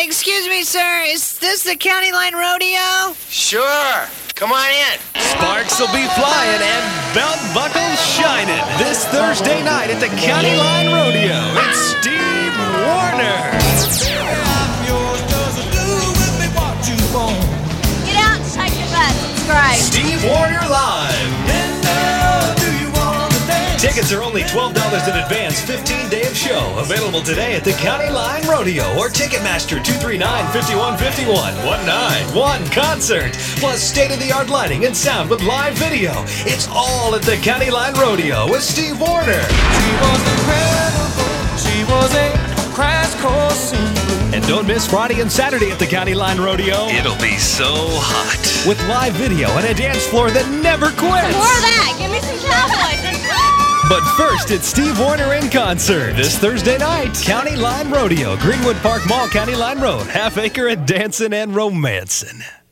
Excuse me, sir. Is this the County Line Rodeo? Sure. Come on in. Sparks will be flying and belt buckles shining this Thursday night at the County Line Rodeo. It's Steve Warner. Get out and shake your butt. Subscribe. Steve Warner Live. Tickets are only $12 in advance, 15-day of show. Available today at the County Line Rodeo or Ticketmaster 239-5151. 191 concert. Plus state-of-the-art lighting and sound with live video. It's all at the County Line Rodeo with Steve Warner. She was incredible. She was a crash course in blue. And don't miss Friday and Saturday at the County Line Rodeo. It'll be so hot. With live video and a dance floor that never quits. More of that. Give me some cowboys. But first, it's Steve Warner in concert this Thursday night. County Line Rodeo, Greenwood Park Mall, County Line Road, Half Acre and Dancing and Romancing.